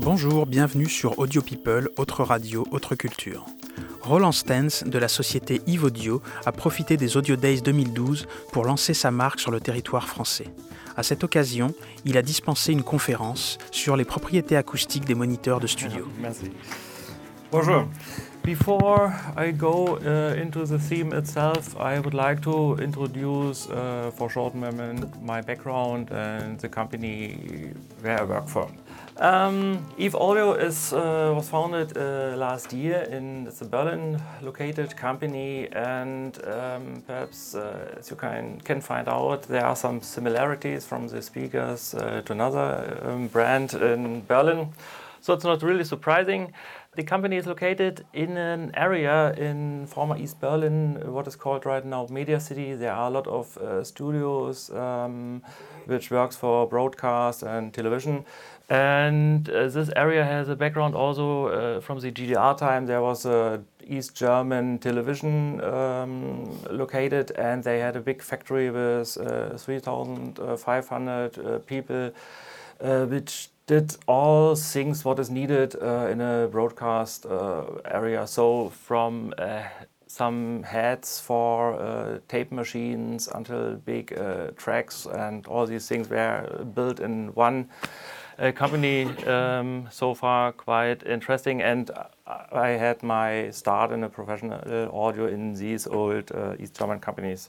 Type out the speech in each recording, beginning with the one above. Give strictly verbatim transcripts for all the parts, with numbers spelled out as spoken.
Bonjour, bienvenue sur Audio People, autre radio, autre culture. Roland Stens de la société Yves Audio a profité des Audio Days deux mille douze pour lancer sa marque sur le territoire français. À cette occasion, il a dispensé une conférence sur les propriétés acoustiques des moniteurs de studio. Merci. Bonjour. Before I go uh, into the theme itself, I would like to introduce uh, for short moment my background and the company where I work for. Um, Yves Audio is, uh, was founded uh, last year in it's a Berlin located company, and um, perhaps uh, as you can, can find out, there are some similarities from the speakers uh, to another um, brand in Berlin. So it's not really surprising. The company is located in an area in former East Berlin, what is called right now Media City. There are a lot of uh, studios um, which works for broadcast and television. And uh, this area has a background also uh, from the G D R time. There was a East German television um, located, and they had a big factory with uh, three thousand five hundred uh, people, uh, which did all things what is needed uh, in a broadcast uh, area. So from uh, some heads for uh, tape machines until big uh, tracks, and all these things were built in one uh, company. Um, so far quite interesting, and I had my start in a professional audio in these old uh, East German companies.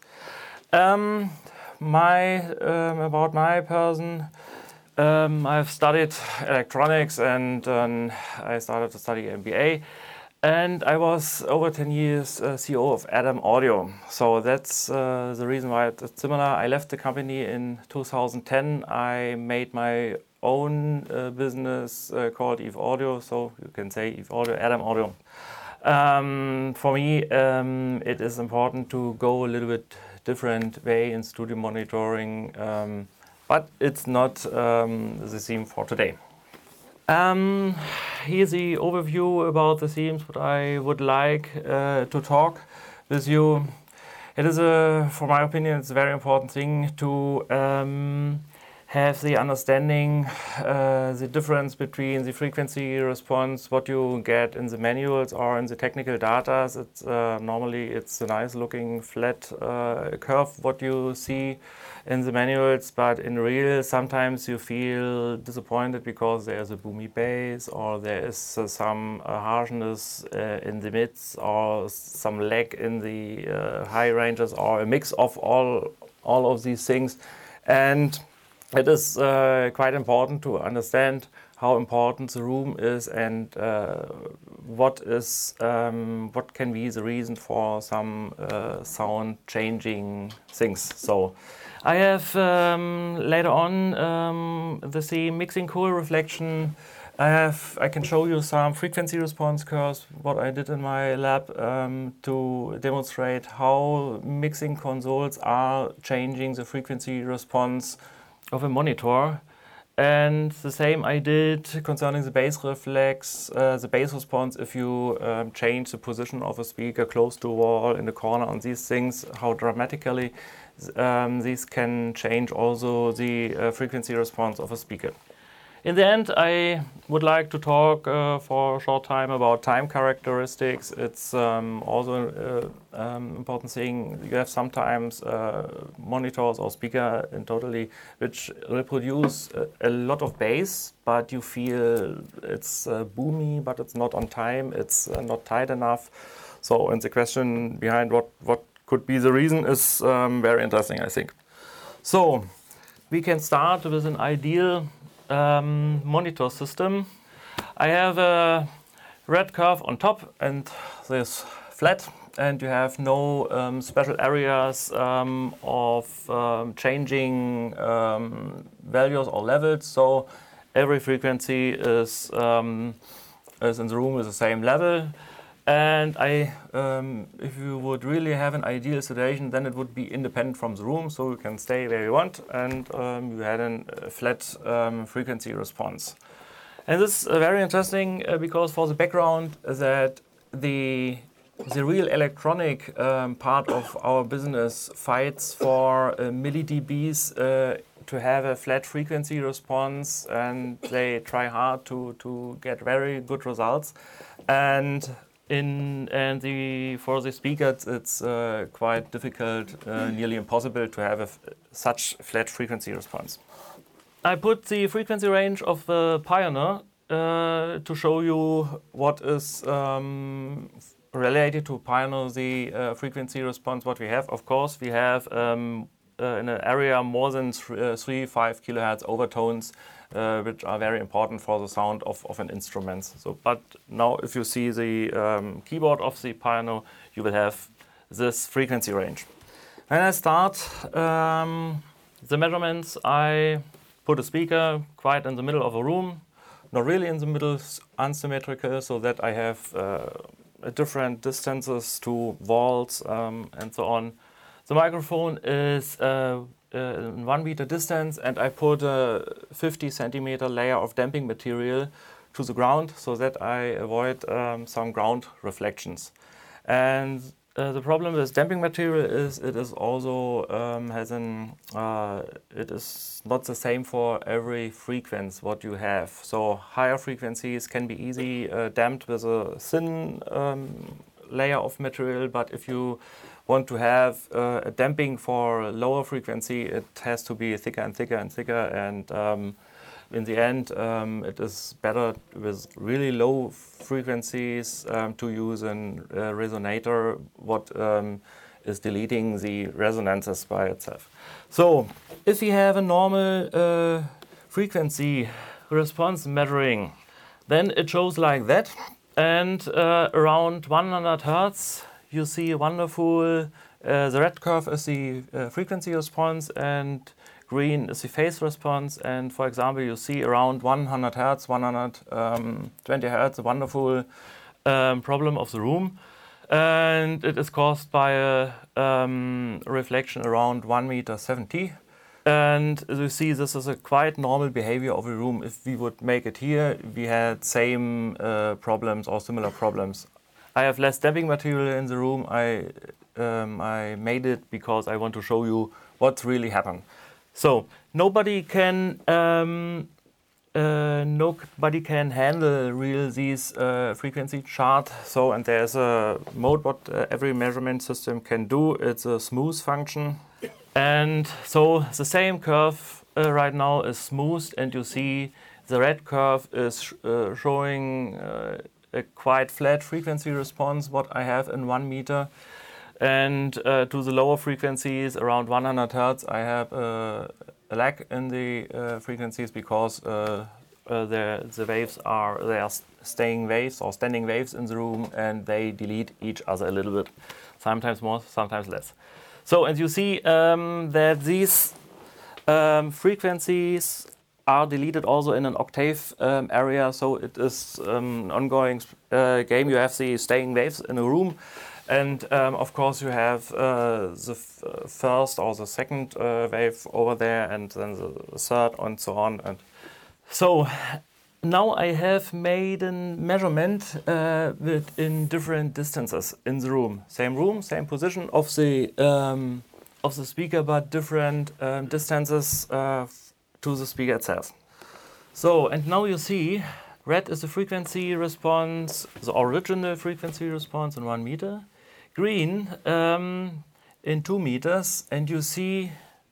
Um, my um, about my person. Um, I've studied electronics, and um, I started to study M B A, and I was over ten years uh, C E O of Adam Audio. So that's uh, the reason why it's similar. I left the company in two thousand ten. I made my own uh, business uh, called Yves Audio, so you can say Yves Audio, Adam Audio. Um, for me, um, it is important to go a little bit different way in studio monitoring. Um, But it's not um, the theme for today. Um, here's the overview about the themes what I would like uh, to talk with you. It is, a, for my opinion, it's a very important thing to um, have the understanding, uh, the difference between the frequency response, what you get in the manuals or in the technical data. It's, uh, normally it's a nice looking flat uh, curve what you see in the manuals, but in real sometimes you feel disappointed because there's a boomy bass, or there is uh, some uh, harshness uh, in the mids, or some lag in the uh, high ranges, or a mix of all all of these things. And it is uh, quite important to understand how important the room is, and uh, what is um, what can be the reason for some uh, sound changing things. So I have um, later on um, the theme mixing cool reflection. I have I can show you some frequency response curves, what I did in my lab um, to demonstrate how mixing consoles are changing the frequency response of a monitor. And the same I did concerning the bass reflex, uh, the bass response if you um, change the position of a speaker close to a wall, in the corner, on these things, how dramatically um, these can change also the uh, frequency response of a speaker. In the end, I would like to talk uh, for a short time about time characteristics. It's um, also an uh, um, important thing. You have sometimes uh, monitors or speaker in totally which reproduce a, a lot of bass, but you feel it's uh, boomy, but it's not on time. It's uh, not tight enough. So, and the question behind what, what could be the reason is um, very interesting, I think. So, we can start with an ideal Um, monitor system. I have a red curve on top and this flat, and you have no um, special areas um, of um, changing um, values or levels. So every frequency is, um, is in the room with the same level. And I, um, if you would really have an ideal situation, then it would be independent from the room, so you can stay where you want, and um, you had a flat um, frequency response. And this is uh, very interesting uh, because for the background that the the real electronic um, part of our business fights for uh, millidBs uh, to have a flat frequency response, and they try hard to, to get very good results. And in and the for the speakers, it's uh, quite difficult, uh, nearly impossible, to have a f such flat frequency response. I put the frequency range of the Pioneer uh, to show you what is um, related to Pioneer, the uh, frequency response. What we have, of course, we have um, uh, in an area more than th uh, three, five kilohertz overtones, uh, which are very important for the sound of, of an instrument. So, but now, if you see the um, keyboard of the Pioneer, you will have this frequency range. When I start um, the measurements, I put a speaker quite in the middle of a room, not really in the middle, unsymmetrical, so that I have uh, different distances to walls um, and so on. The microphone is uh, uh, in one meter distance, and I put a fifty centimeter layer of damping material to the ground so that I avoid um, some ground reflections. And Uh, the problem with damping material is it is also um, has an uh, it is not the same for every frequency what you have. So higher frequencies can be easy uh, damped with a thin um, layer of material, but if you want to have uh, a damping for lower frequency, it has to be thicker and thicker and thicker, and um, in the end, um, it is better with really low frequencies um, to use a uh, resonator, what um, is deleting the resonances by itself. So, if we have a normal uh, frequency response measuring, then it shows like that, and uh, around one hundred hertz, you see wonderful. Uh, the red curve is the uh, frequency response, and green is the phase response. And for example, you see around one hundred hertz, one hundred twenty hertz, a wonderful um, problem of the room. And it is caused by a um, reflection around one meter seventy. And as you see, this is a quite normal behavior of a room. If we would make it here, we had same uh, problems or similar problems. I have less damping material in the room. I, um, I made it because I want to show you what's really happened. So nobody can um, uh, nobody can handle real these uh, frequency chart. So and there's a mode what uh, every measurement system can do. It's a smooth function, and so the same curve uh, right now is smoothed, and you see the red curve is sh uh, showing uh, a quite flat frequency response. What I have in one meter. And uh, to the lower frequencies, around one hundred hertz, I have uh, a lag in the uh, frequencies because uh, uh, the, the waves are they are staying waves or standing waves in the room, and they delete each other a little bit, sometimes more, sometimes less. So, and you see um, that these um, frequencies are deleted also in an octave um, area. So it is um, an ongoing uh, game. You have the staying waves in a room. And um, of course you have uh, the f first or the second uh, wave over there, and then the third, and so on. And so now I have made a measurement uh, within different distances in the room. Same room, same position of the um, of the speaker, but different um, distances uh, to the speaker itself. So, and now you see, red is the frequency response, the original frequency response in one meter. Green um, in two meters, and you see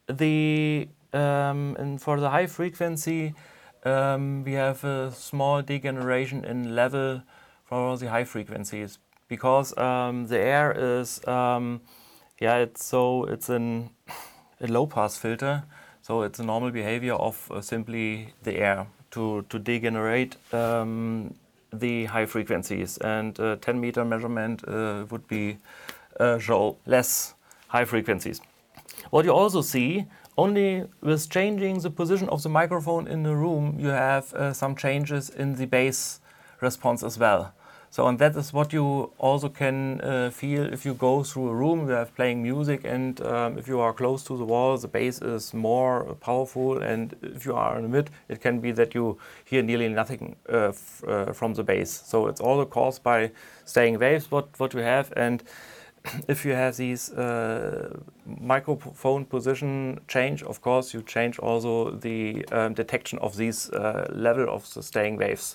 the um, and for the high frequency um, we have a small degeneration in level for the high frequencies because um, the air is um, yeah it's so it's an, a low pass filter, so it's a normal behavior of uh, simply the air to to degenerate um, the high frequencies, and uh, ten meter measurement uh, would be uh, show less high frequencies. What you also see, only with changing the position of the microphone in the room, you have uh, some changes in the bass response as well. So, and that is what you also can uh, feel if you go through a room, you have playing music, and um, if you are close to the wall, the bass is more powerful, and if you are in the mid, it can be that you hear nearly nothing uh, f uh, from the bass. So it's all caused by staying waves, what, what you have, and if you have these uh, microphone position change, of course, you change also the um, detection of these uh, level of the staying waves.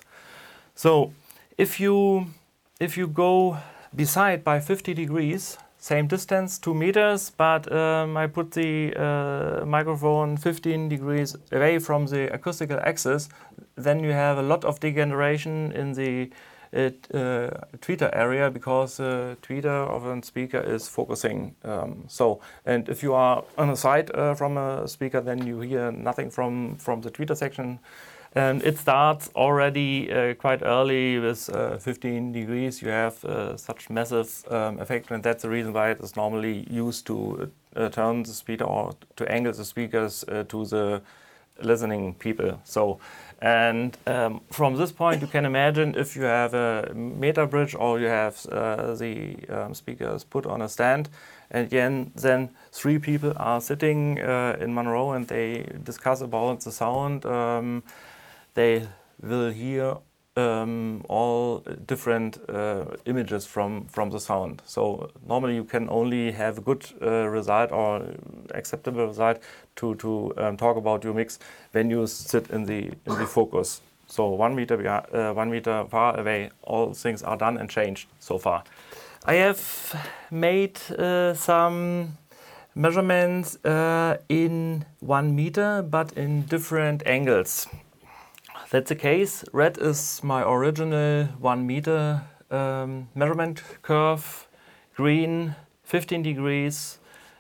So if you if you go beside by fifty degrees, same distance, two meters, but um, I put the uh, microphone fifteen degrees away from the acoustical axis, then you have a lot of degeneration in the uh, uh, tweeter area, because the uh, tweeter of a speaker is focusing. Um, so, and if you are on the side uh, from a speaker, then you hear nothing from, from the tweeter section. And it starts already uh, quite early with uh, fifteen degrees. You have uh, such massive um, effect, and that's the reason why it is normally used to uh, turn the speaker or to angle the speakers uh, to the listening people. So, and um, from this point, you can imagine if you have a meter bridge or you have uh, the um, speakers put on a stand, and again, then three people are sitting uh, in one row and they discuss about the sound. Um, They will hear um, all different uh, images from, from the sound. So normally you can only have a good uh, result or acceptable result to, to um, talk about your mix when you sit in the in the focus. So one meter uh, one meter far away, all things are done and changed so far. I have made uh, some measurements uh, in one meter, but in different angles. That's the case. Red is my original one meter um, measurement curve, green fifteen degrees,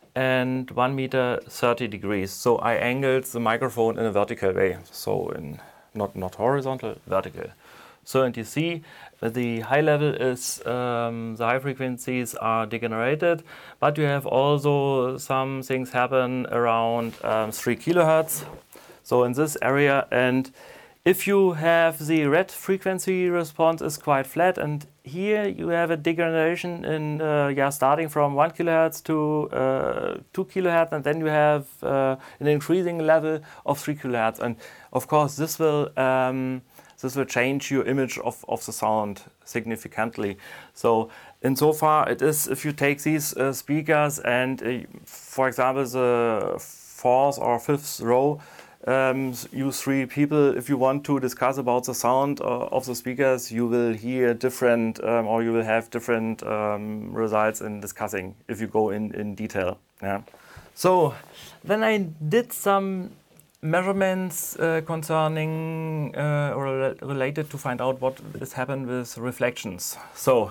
and one meter thirty degrees. So I angled the microphone in a vertical way, so in not not horizontal, vertical. So, and you see the high level is um, the high frequencies are degenerated, but you have also some things happen around um, three kilohertz. So in this area, and if you have the red frequency response is quite flat, and here you have a degeneration in uh, yeah starting from one kilohertz to uh, two kilohertz, and then you have uh, an increasing level of three kilohertz, and of course this will um, this will change your image of, of the sound significantly. So insofar it is, if you take these uh, speakers and uh, for example the fourth or fifth row, Um, use three people. If you want to discuss about the sound uh, of the speakers, you will hear different, um, or you will have different um, results in discussing if you go in, in detail. Yeah. So then I did some measurements uh, concerning uh, or related to find out what is happened with reflections. So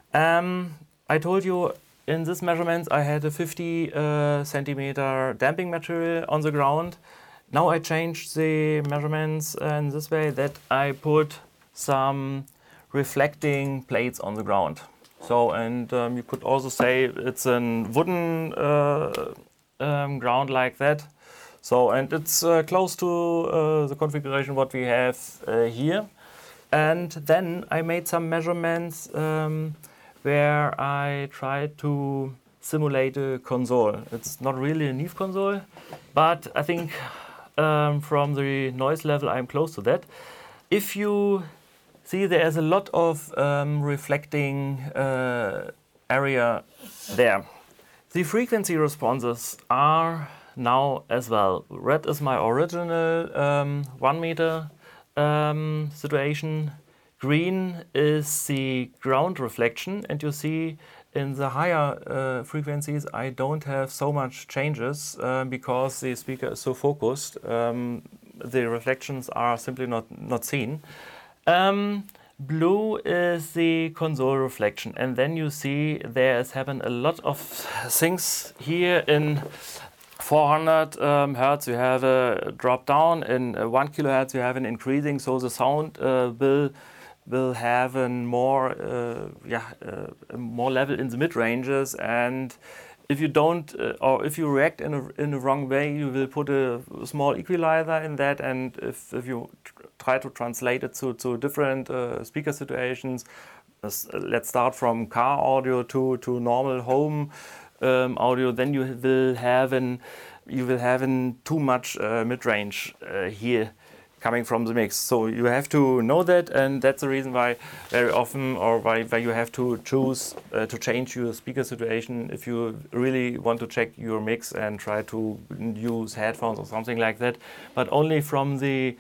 um, I told you in this measurements I had a fifty uh, centimeter damping material on the ground. Now I changed the measurements in this way that I put some reflecting plates on the ground. So, and um, you could also say it's a wooden uh, um, ground like that. So, and it's uh, close to uh, the configuration what we have uh, here. And then I made some measurements um, where I tried to simulate a console. It's not really a Neve console, but I think Um, from the noise level, I'm close to that. If you see, there's a lot of um, reflecting uh, area there. The frequency responses are now as well. Red is my original um, one meter um, situation. Green is the ground reflection, and you see in the higher uh, frequencies I don't have so much changes uh, because the speaker is so focused. Um, the reflections are simply not, not seen. Um, blue is the console reflection, and then you see there has happened a lot of things here. In four hundred um, hertz you have a drop down, in uh, one kilohertz you have an increasing, so the sound uh, will will have a more uh, yeah uh, a more level in the mid ranges, and if you don't uh, or if you react in a in the wrong way, you will put a small equalizer in that, and if, if you tr try to translate it to, to different uh, speaker situations, uh, let's start from car audio to to normal home um, audio, then you will have an you will have an too much uh, mid range uh, here coming from the mix. So you have to know that, and that's the reason why very often, or why, why you have to choose uh, to change your speaker situation if you really want to check your mix and try to use headphones or something like that. But only from the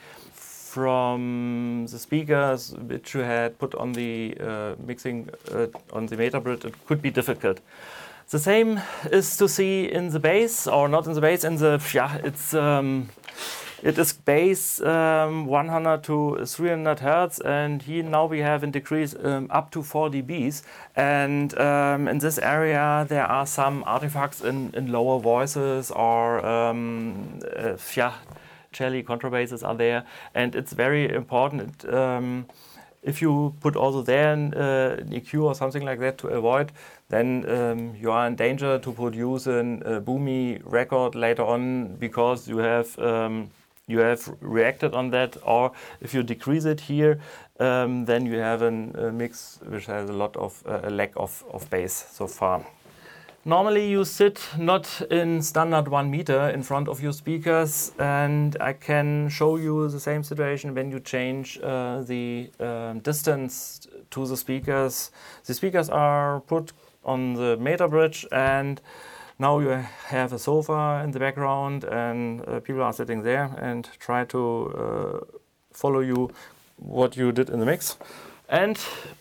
from the speakers which you had put on the uh, mixing uh, on the Metabrit, it could be difficult. The same is to see in the bass, or not in the bass, in the, yeah, it's, um, it is bass um, one hundred to three hundred hertz, and here now we have in decrease um, up to four decibels. And um, in this area there are some artifacts in, in lower voices, or um, uh, yeah, cello contrabasses are there, and it's very important. Um, if you put also there an, uh, an E Q or something like that to avoid, then um, you are in danger to produce an, a boomy record later on, because you have um, you have reacted on that. Or if you decrease it here, um, then you have an, a mix which has a lot of uh, a lack of, of bass so far. Normally you sit not in standard one meter in front of your speakers, and I can show you the same situation when you change uh, the uh, distance to the speakers. The speakers are put on the meter bridge, and now you have a sofa in the background, and uh, people are sitting there and try to uh, follow you what you did in the mix. And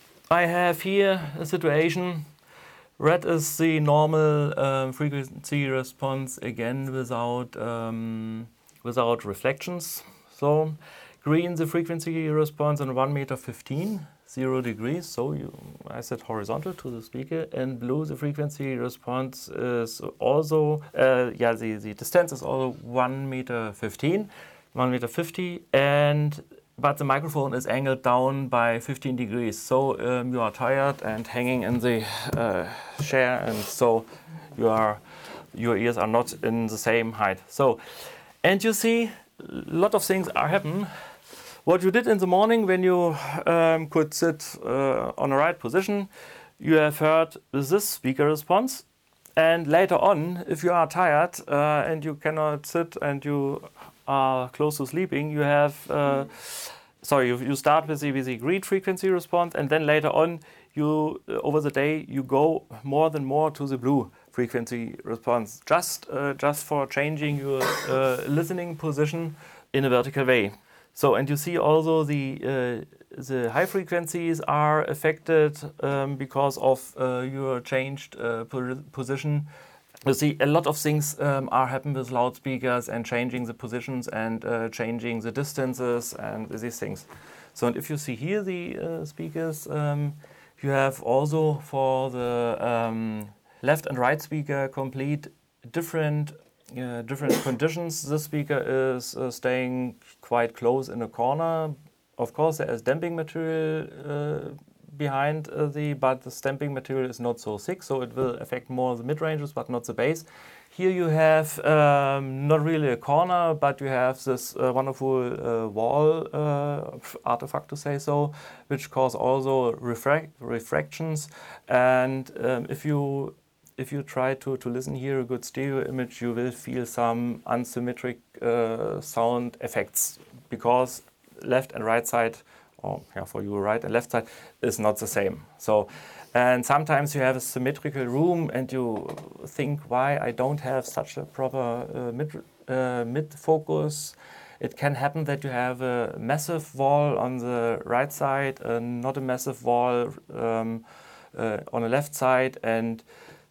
I have here a situation. Red is the normal um, frequency response, again without um, without reflections. So green, the frequency response on one meter fifteen, zero degrees. So you, I set horizontal to the speaker. And blue, the frequency response is also uh, yeah the the distance is also one meter fifteen, one meter fifty, and but the microphone is angled down by fifteen degrees. So um, you are tired and hanging in the uh, chair, and so you are, your ears are not in the same height. So, and you see, a lot of things are happen. What you did in the morning when you um, could sit uh, on the right position, you have heard this speaker response. And later on, if you are tired uh, and you cannot sit and you are close to sleeping, you have, uh, sorry, you, you start with the, with the green frequency response, and then later on, you uh, over the day, you go more and more to the blue frequency response, just uh, just for changing your uh, listening position in a vertical way. So, and you see also the uh, the high frequencies are affected um, because of uh, your changed uh, position. You see, a lot of things um, are happening with loudspeakers and changing the positions and uh, changing the distances and these things. So, and if you see here the uh, speakers, um, you have also for the um, left and right speaker complete different uh, different conditions. This speaker is uh, staying quite close in a corner. Of course, there is damping material uh, behind uh, the, but the stamping material is not so thick, so it will affect more the mid-ranges, but not the bass. Here you have um, not really a corner, but you have this uh, wonderful uh, wall uh, artifact, to say so, which cause also refrac refractions. And um, if you if you try to, to listen here a good stereo image, you will feel some unsymmetric uh, sound effects, because left and right side, or yeah, for you right and left side, is not the same. So, and sometimes you have a symmetrical room and you think, why I don't have such a proper uh, mid, uh, mid focus. It can happen that you have a massive wall on the right side and not a massive wall um, uh, on the left side, and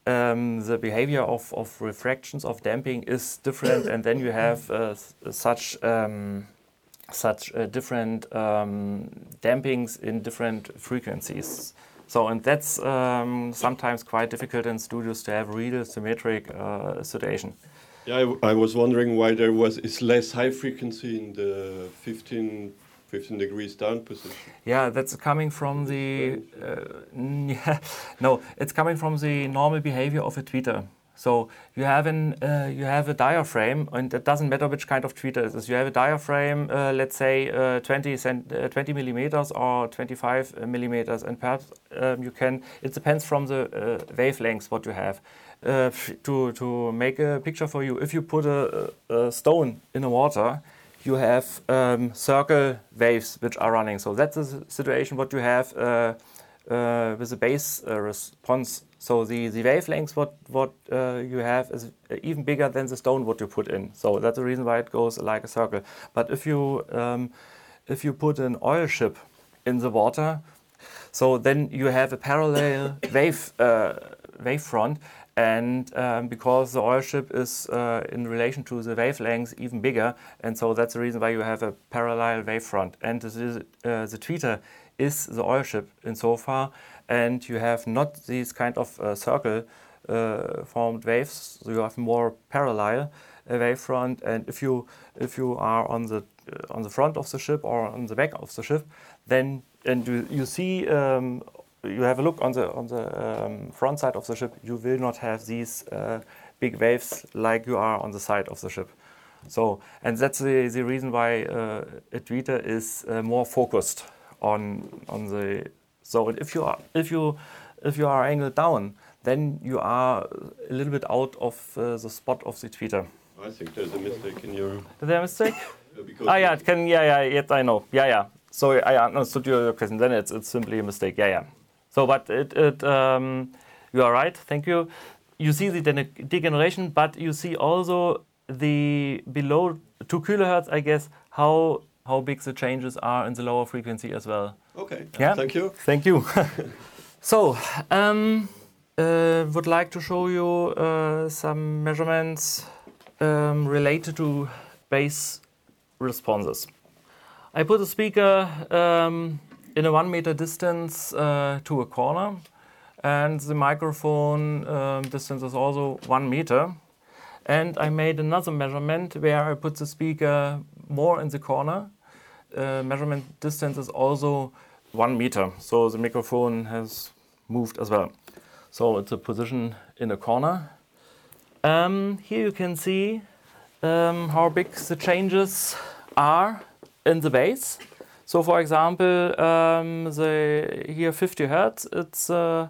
um, the behavior of, of refractions, of damping is different, and then you have uh, such um, such uh, different um, dampings in different frequencies. So, and that's um, sometimes quite difficult in studios to have real symmetric uh, situation. Yeah, I, w I was wondering why there was is less high frequency in the fifteen, fifteen degrees down position. Yeah, that's coming from the uh, yeah, no, it's coming from the normal behavior of a tweeter. So you have an uh, you have a diaphragm, and it doesn't matter which kind of tweeter it is. You have a diaphragm, uh, let's say uh, twenty, cent, uh, twenty millimeters or twenty-five millimeters, and perhaps um, you can. It depends from the uh, wavelengths what you have. Uh, to to make a picture for you, if you put a, a stone in the water, you have um, circle waves which are running. So that's the situation what you have uh, uh, with the bass uh, response. So the, the wavelengths what, what uh, you have is even bigger than the stone what you put in. So that's the reason why it goes like a circle. But if you, um, if you put an oil ship in the water, so then you have a parallel wave, uh, wavefront. And um, because the oil ship is uh, in relation to the wavelengths even bigger, and so that's the reason why you have a parallel wavefront. And this is, uh, the tweeter is the oil ship in so far, and you have not these kind of uh, circle uh, formed waves. So you have more parallel uh, wavefront. And if you if you are on the uh, on the front of the ship or on the back of the ship, then and you, you see. Um, You have a look on the on the um, front side of the ship. You will not have these uh, big waves like you are on the side of the ship. So, and that's the, the reason why uh, a tweeter is uh, more focused on on the. So if you are if you if you are angled down, then you are a little bit out of uh, the spot of the tweeter. I think there's a mistake in your. Is there a mistake? Uh, ah, yeah, it can. Yeah, yeah. Yet I know. Yeah, yeah. So I understood your question. Then it's it's simply a mistake. Yeah, yeah. So, but it, it um, you are right. Thank you. You see the de degeneration, but you see also the below two kilohertz, I guess, how how big the changes are in the lower frequency as well. Okay. Yeah. Thank you. Thank you. So, um, uh, would like to show you uh, some measurements um, related to bass responses. I put a speaker. Um, in a one meter distance uh, to a corner, and the microphone um, distance is also one meter. And I made another measurement where I put the speaker more in the corner. Uh, measurement distance is also one meter, so the microphone has moved as well. So it's a position in a corner. Um, here you can see um, how big the changes are in the bass. So, for example, um, the here fifty hertz. It's uh,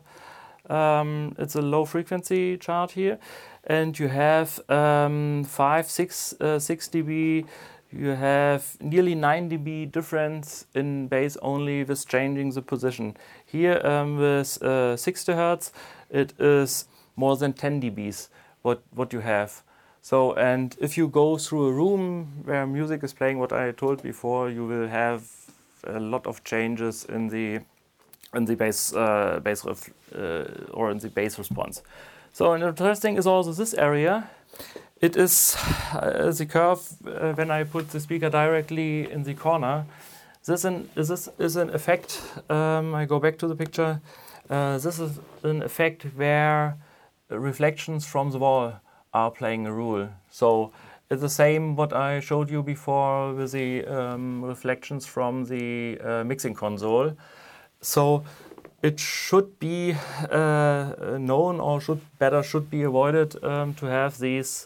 um, it's a low frequency chart here, and you have um, five, six, uh, six dB. You have nearly nine dB difference in bass only with changing the position. Here um, with uh, sixty hertz, it is more than ten dBs. What what you have. So, and if you go through a room where music is playing, what I told before, you will have a lot of changes in the in the bass uh, bass ref, uh, or in the bass response. So, and interesting is also this area. It is uh, the curve uh, when I put the speaker directly in the corner. This an, is this is an effect. Um, I go back to the picture. Uh, this is an effect where reflections from the wall are playing a role. So it's the same what I showed you before with the um, reflections from the uh, mixing console. So it should be uh, known, or should better should be avoided um, to have these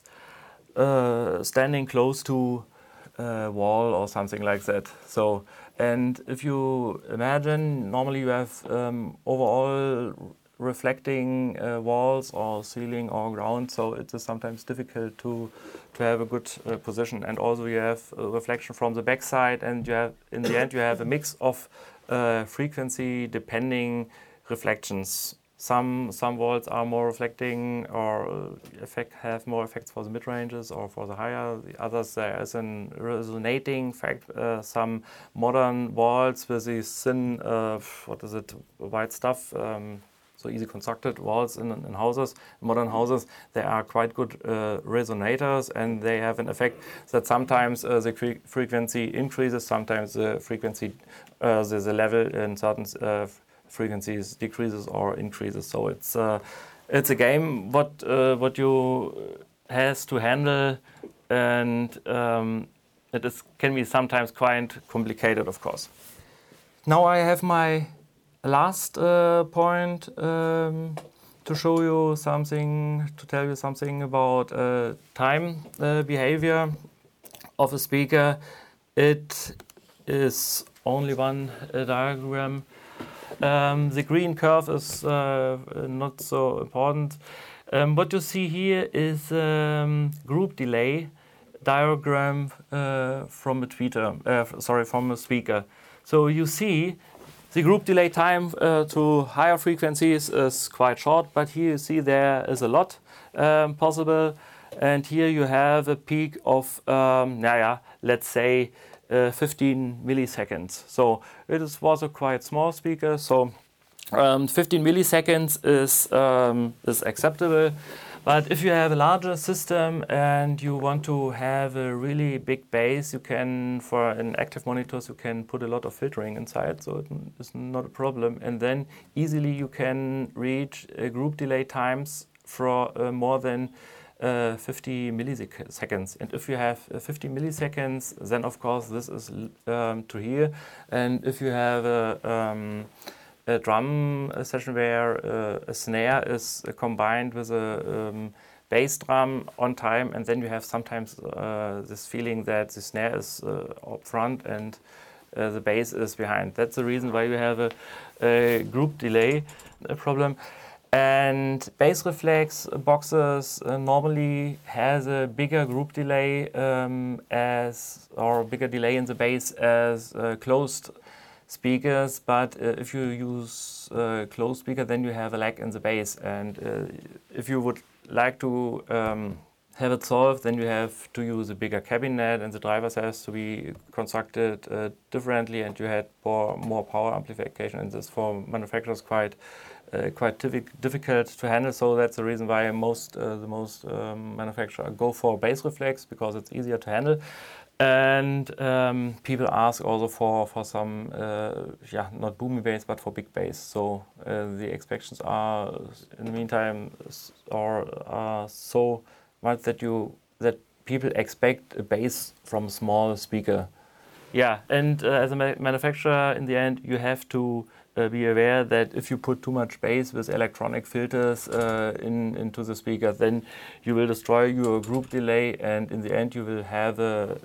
uh, standing close to a wall or something like that. So, and if you imagine, normally you have um, overall reflecting uh, walls or ceiling or ground, so it is sometimes difficult to to have a good uh, position. And also you have a reflection from the backside, and you have in the end you have a mix of uh, frequency depending reflections. Some some walls are more reflecting or uh, effect have more effects for the mid ranges or for the higher. The others there is a resonating fact. Uh, some modern walls with these thin uh, what is it white stuff. Um, So easy constructed walls in, in houses, modern houses, they are quite good uh, resonators, and they have an effect that sometimes uh, the fre frequency increases, sometimes the frequency, uh, the, the level in certain uh, frequencies decreases or increases. So it's uh, it's a game what uh, what you has to handle, and um, it is can be sometimes quite complicated, of course. Now I have my last uh, point um, to show you something, to tell you something about uh, time uh, behavior of a speaker. It is only one uh, diagram. Um, the green curve is uh, not so important. Um, what you see here is um, group delay diagram uh, from a tweeter, uh, sorry, from a speaker. So you see the group delay time uh, to higher frequencies is quite short, but here you see there is a lot um, possible. And here you have a peak of, um, yeah, let's say uh, fifteen milliseconds. So it is, was a quite small speaker. So um, fifteen milliseconds is, um, is acceptable. But if you have a larger system and you want to have a really big bass, you can, for an active monitors, you can put a lot of filtering inside, so it is not a problem. And then easily you can reach uh, group delay times for uh, more than uh, fifty milliseconds. And if you have uh, fifty milliseconds, then of course this is um, to hear. And if you have a um, a drum session where uh, a snare is uh, combined with a um, bass drum on time, and then you have sometimes uh, this feeling that the snare is uh, up front and uh, the bass is behind. That's the reason why you have a, a group delay a problem. And bass reflex boxes uh, normally has a bigger group delay um, as, or bigger delay in the bass as uh, closed speakers, but uh, if you use uh, closed speaker, then you have a lag in the bass. And uh, if you would like to um, have it solved, then you have to use a bigger cabinet, and the drivers has to be constructed uh, differently, and you had more, more power amplification, and this for manufacturers quite uh, quite difficult to handle. So that's the reason why most uh, the most um, manufacturers go for bass reflex, because it's easier to handle. And um, people ask also for, for some, uh, yeah, not boomy bass, but for big bass. So uh, the expectations are, in the meantime, are, are so much that you that people expect a bass from a small speaker. Yeah, and uh, as a ma manufacturer, in the end, you have to uh, be aware that if you put too much bass with electronic filters uh, in into the speaker, then you will destroy your group delay, and in the end, you will have a,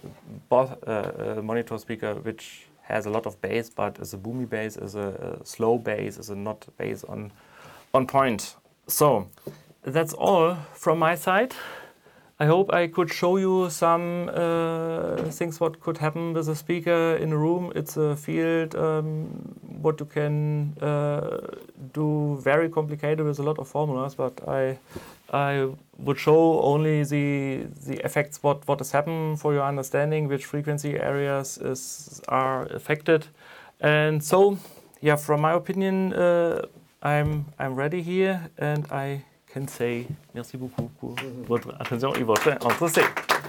uh, a monitor speaker which has a lot of bass, but is a boomy bass, is a, a slow bass, is a not bass on on point. So that's all from my side. I hope I could show you some uh, things what could happen with a speaker in a room. It's a field um, what you can uh, do very complicated with a lot of formulas, but I I would show only the the effects what what has happened for your understanding, which frequency areas is are affected. And so yeah, from my opinion, uh, I'm I'm ready here, and I can say merci beaucoup pour votre attention et votre intérêt.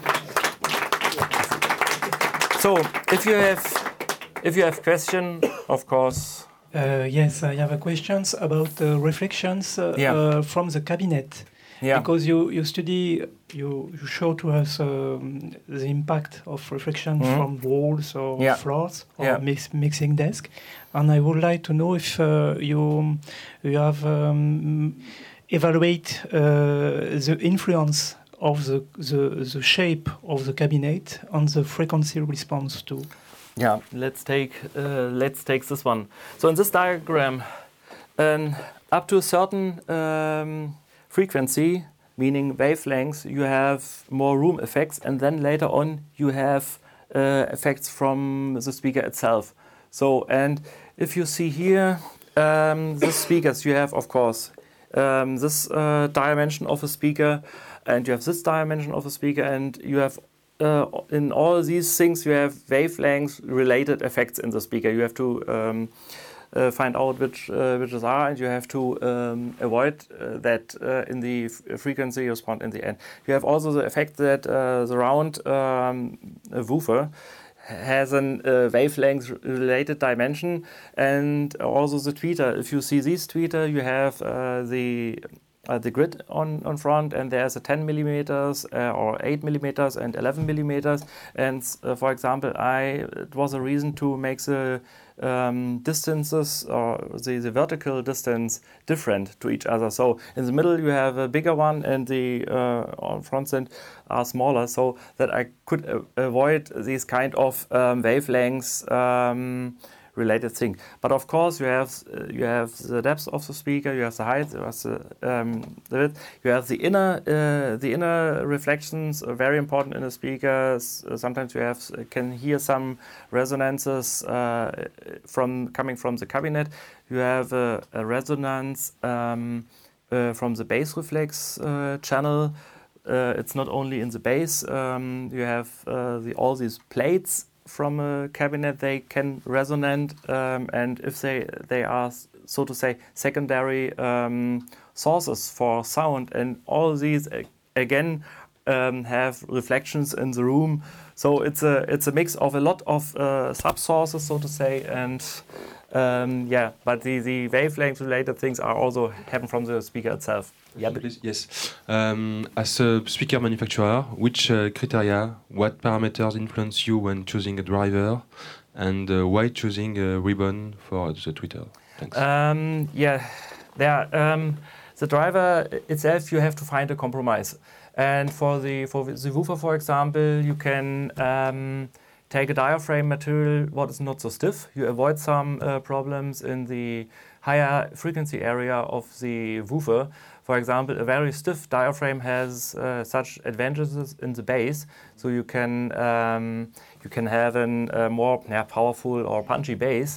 So, if you have, if you have question, of course. Uh, yes, I have a questions about the reflections uh, yeah. uh, from the cabinet. Yeah. Because you, you study, you, you show to us um, the impact of reflection mm-hmm. from walls or yeah. floors or yeah. mix, mixing desk. And I would like to know if uh, you, you have um, evaluate uh, the influence of the, the the shape of the cabinet on the frequency response too. Yeah, let's take uh, let's take this one. So in this diagram, um, up to a certain um, frequency, meaning wavelengths, you have more room effects, and then later on you have uh, effects from the speaker itself. So, and if you see here, um, the speakers you have, of course. Um, this uh, dimension of a speaker, and you have this dimension of a speaker, and you have uh, in all these things you have wavelength related effects in the speaker. You have to um, uh, find out which uh, which are, and you have to um, avoid uh, that uh, in the f frequency response in the end. You have also the effect that uh, the round um, woofer has an uh, wavelength related dimension, and also the tweeter. If you see this tweeter, you have uh, the uh, the grid on, on front, and there's a ten millimeters uh, or eight millimeters and eleven millimeters. And uh, for example, I it was a reason to make the um, distances or the, the vertical distance different to each other. So in the middle you have a bigger one, and the uh, on front end are smaller, so that I could uh, avoid these kind of um, wavelengths um, related thing. But of course, you have uh, you have the depth of the speaker, you have the height, you have the, um, the width, you have the inner uh, the inner reflections are very important in the speakers. Uh, sometimes you have uh, can hear some resonances uh, from coming from the cabinet. You have a, a resonance um, uh, from the bass reflex uh, channel. Uh, it's not only in the bass. Um, you have uh, the, all these plates from a cabinet. They can resonate, um, and if they they are, so to say, secondary um, sources for sound, and all these uh, again um, have reflections in the room. So it's a it's a mix of a lot of uh, sub sources, so to say, and um, yeah. But the the wavelength related things are also happen from the speaker itself. Yeah, please. Yes. Um, as a speaker manufacturer, which uh, criteria, what parameters influence you when choosing a driver, and uh, why choosing a ribbon for the tweeter? Thanks. Um, yeah, there. Um, the driver itself, you have to find a compromise. And for the for the woofer, for example, you can um, take a diaphragm material what is not so stiff. You avoid some uh, problems in the higher frequency area of the woofer. For example, a very stiff diaphragm has uh, such advantages in the bass, so you can um, you can have a uh, more yeah, powerful or punchy bass,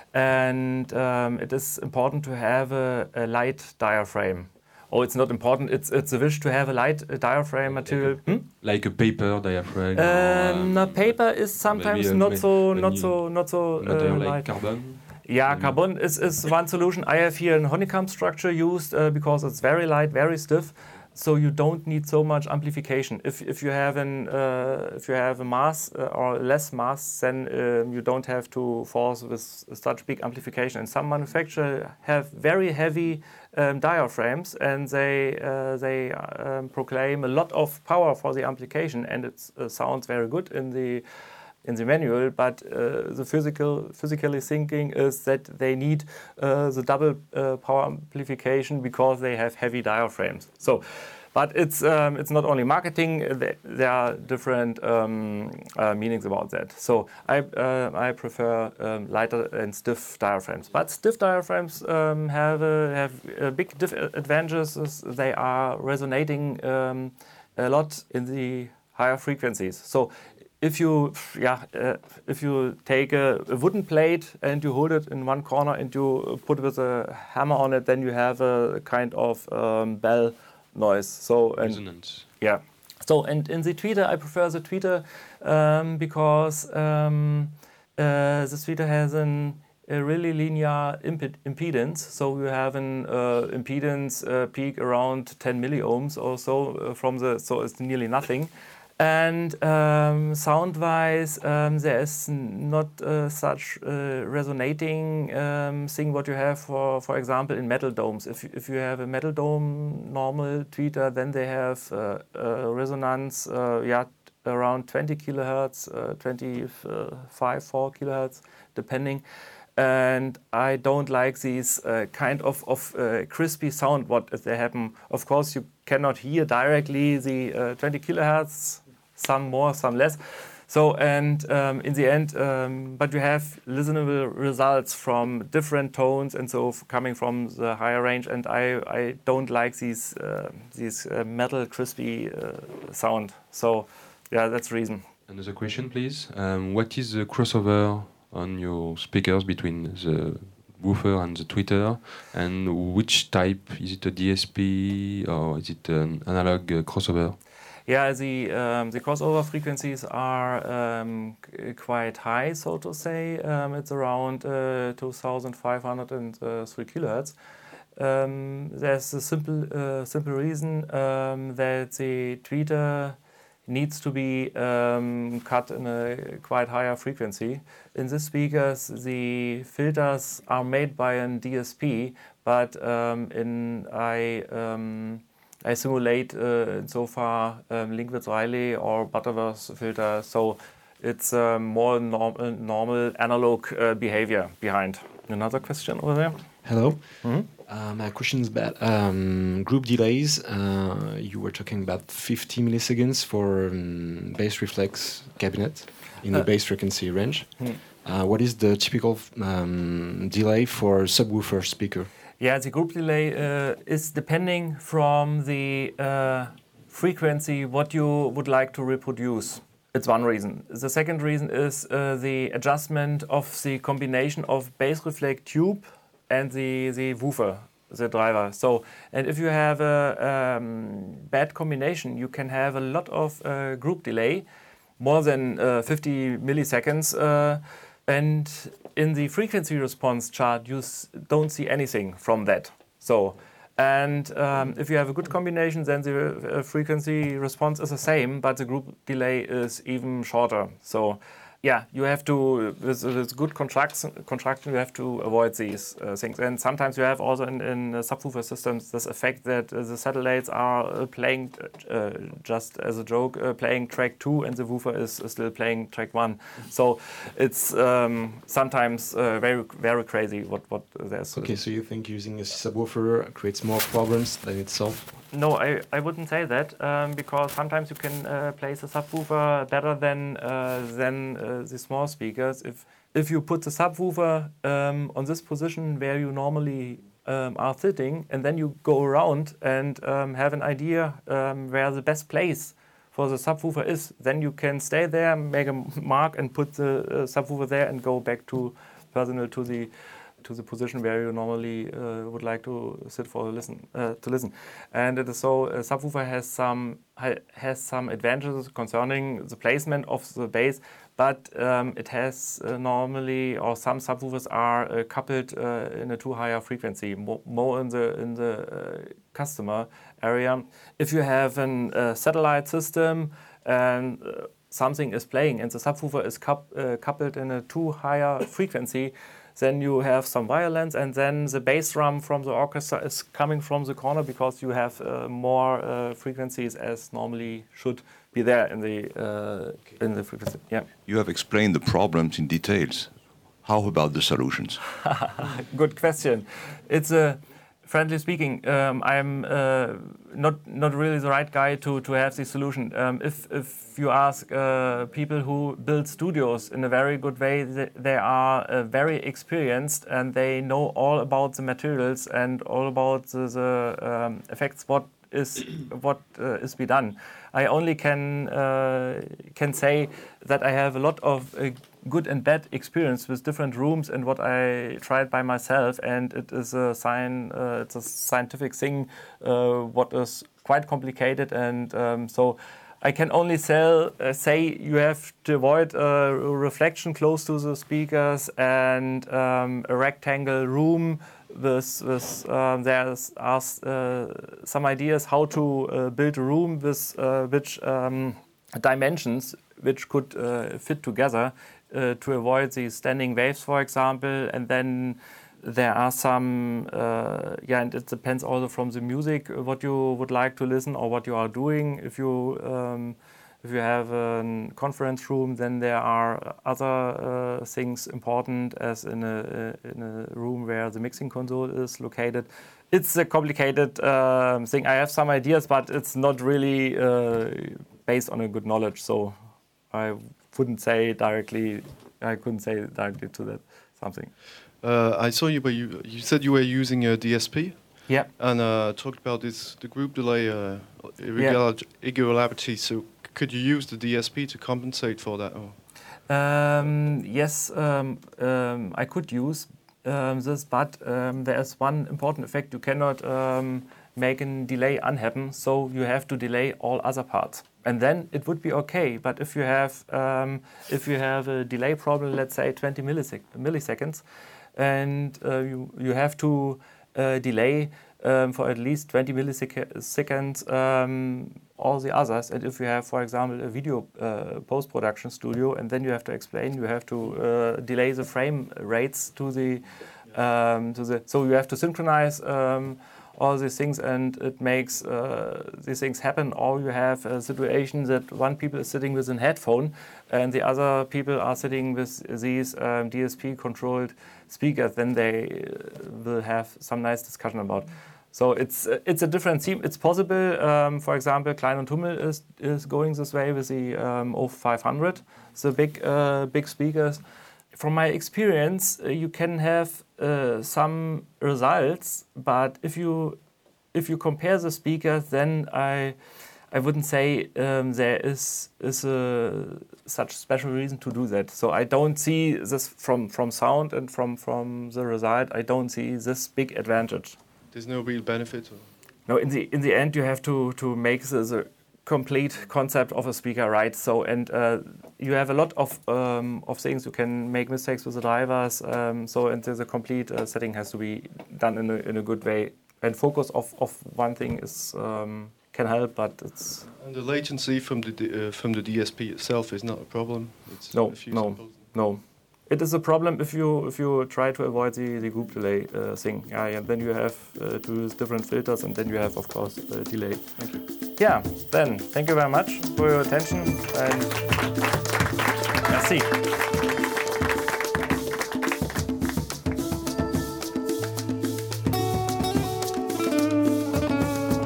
and um, it is important to have a, a light diaphragm. Oh, it's not important. It's it's a wish to have a light uh, diaphragm material. Like a, hmm? like a paper diaphragm. Um, no, paper is sometimes a, not so not so not so uh, like light. Carbon. Yeah, carbon is, is one solution. I have here a honeycomb structure used uh, because it's very light, very stiff, so you don't need so much amplification. If if you have an uh, if you have a mass uh, or less mass, then um, you don't have to force with such big amplification. And some manufacturers have very heavy um, diaphragms, and they uh, they um, proclaim a lot of power for the amplification, and it uh, sounds very good in the. in the manual, but uh, the physical, physically thinking is that they need uh, the double uh, power amplification because they have heavy diaphragms. So, but it's um, it's not only marketing. There are different um, uh, meanings about that. So I uh, I prefer um, lighter and stiff diaphragms. But stiff diaphragms um, have a, have a big diff advantages. They are resonating um, a lot in the higher frequencies. So if you, yeah, uh, if you take a, a wooden plate and you hold it in one corner and you put it with a hammer on it, then you have a kind of um, bell noise. So and resonance. Yeah. So and in the tweeter, I prefer the tweeter um, because um, uh, the tweeter has an a really linear imp impedance. So you have an uh, impedance uh, peak around ten milliohms or so uh, from the. So it's nearly nothing. And um, sound-wise, um, there is not uh, such uh, resonating um, thing what you have, for for example, in metal domes. If you, if you have a metal dome normal tweeter, then they have uh, uh, resonance, uh, yeah, around twenty kilohertz, uh, twenty-five, four kilohertz, depending. And I don't like these uh, kind of, of uh, crispy sound what they happen. Of course, you cannot hear directly the uh, twenty kilohertz, some more, some less. So, and um, in the end, um, but you have listenable results from different tones and so coming from the higher range. And I, I don't like these, uh, these uh, metal crispy uh, sound. So, yeah, that's the reason. Another question, please. Um, what is the crossover on your speakers between the woofer and the tweeter, and which type? Is it a D S P or is it an analog uh, crossover? Yeah, the um, the crossover frequencies are um, quite high, so to say. Um, it's around uh, two thousand five hundred three kilohertz. Um, there's a simple uh, simple reason um, that the tweeter needs to be um, cut in a quite higher frequency. In these speakers, the filters are made by a D S P, but um, in I um, I simulate uh, so far um, Linkwitz-Riley or Butterworth filter, so it's uh, more normal, normal analog uh, behavior behind. Another question over there? Hello. Mm-hmm. Uh, my question is about um, group delays. Uh, you were talking about fifty milliseconds for um, bass reflex cabinet in the uh, bass frequency range. Mm. Uh, what is the typical um, delay for subwoofer speaker? Yeah, the group delay uh, is depending from the uh, frequency what you would like to reproduce. It's one reason. The second reason is uh, the adjustment of the combination of base reflect tube and the, the woofer, the driver. So, and if you have a um, bad combination, you can have a lot of uh, group delay, more than uh, fifty milliseconds, uh, and in the frequency response chart, you s don't see anything from that. So, and um, if you have a good combination, then the uh, frequency response is the same, but the group delay is even shorter. So, yeah, you have to, with, with good construction, construction, you have to avoid these uh, things. And sometimes you have also in, in uh, subwoofer systems this effect that uh, the satellites are uh, playing, uh, just as a joke, uh, playing track two and the woofer is uh, still playing track one. So it's um, sometimes uh, very, very crazy what, what there's. Okay, so you think using a subwoofer creates more problems than it solves? No, I, I wouldn't say that, um, because sometimes you can uh, place a subwoofer better than uh, than uh, the small speakers. If if you put the subwoofer um, on this position where you normally um, are sitting, and then you go around and um, have an idea um, where the best place for the subwoofer is, then you can stay there, make a mark, and put the uh, subwoofer there, and go back to personal to the. to the position where you normally uh, would like to sit for a listen uh, to listen, and it is so a subwoofer has some ha has some advantages concerning the placement of the bass, but um, it has uh, normally, or some subwoofers are uh, coupled uh, in a too higher frequency, mo more in the in the uh, customer area. If you have a uh, satellite system and uh, something is playing and the subwoofer is coup uh, coupled in a too higher frequency, then you have some violence, and then the bass drum from the orchestra is coming from the corner because you have uh, more uh, frequencies as normally should be there in the uh, okay. in the frequency. Yeah. You have explained the problems in details. How about the solutions? Good question. It's a Friendly speaking, um, I'm uh, not not really the right guy to to have the solution. Um, if if you ask uh, people who build studios in a very good way, they, they are uh, very experienced and they know all about the materials and all about the, the um, effects. What is what uh, is be done? I only can uh, can say that I have a lot of uh, good and bad experience with different rooms and what I tried by myself, and it is a sign. Uh, it's a scientific thing. Uh, what is quite complicated, and um, so I can only sell, uh, say you have to avoid uh, reflection close to the speakers and um, a rectangle room. With, with um, there are uh, some ideas how to uh, build a room with uh, which um, dimensions which could uh, fit together uh, to avoid the standing waves, for example. And then there are some, uh, yeah, and it depends also from the music what you would like to listen or what you are doing. If you um, If you have a conference room, then there are other uh, things important, as in a, in a room where the mixing console is located. It's a complicated uh, thing. I have some ideas, but it's not really uh, based on a good knowledge. So I wouldn't say directly. I couldn't say directly to that something. Uh, I saw you, but you you said you were using a D S P. Yeah. And uh, talked about this the group delay uh, irregular yeah. irregularity. So. Could you use the D S P to compensate for that? Or? Um, yes, um, um, I could use um, this, but um, there is one important effect. You cannot um, make a delay unhappen, so you have to delay all other parts, and then it would be okay. But if you have um, if you have a delay problem, let's say twenty millisec milliseconds, and uh, you you have to uh, delay um, for at least twenty milliseconds um, all the others, and if you have, for example, a video uh, post-production studio, and then you have to explain, you have to uh, delay the frame rates to the, um, to the, so you have to synchronize um, all these things, and it makes uh, these things happen. Or you have a situation that one people is sitting with a headphone, and the other people are sitting with these um, D S P-controlled speakers. Then they will have some nice discussion about. So it's it's a different theme. It's possible. Um, for example, Klein und Hummel is is going this way with the um, O five hundred, the big uh, big speakers. from my experience, uh, you can have uh, some results, but if you if you compare the speakers, then I I wouldn't say um, there is is a such special reason to do that. So I don't see this from from sound and from from the result. I don't see this big advantage. There's no real benefit. Or? No, in the in the end, you have to to make the, the complete concept of a speaker right. So and uh, you have a lot of um, of things. You can make mistakes with the drivers. Um, so and the, the complete uh, setting has to be done in a in a good way. And focus of, of one thing is um, can help, but it's and the latency from the D- uh, from the D S P itself is not a problem. It's no a few no samples. no. It is a problem if you if you try to avoid the, the group delay uh, thing. Yeah, yeah, then you have uh, to use different filters, and then you have, of course, uh, delay. Thank you. Yeah, then thank you very much for your attention, and merci.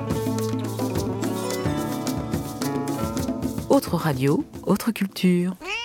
Autre radio, autre culture.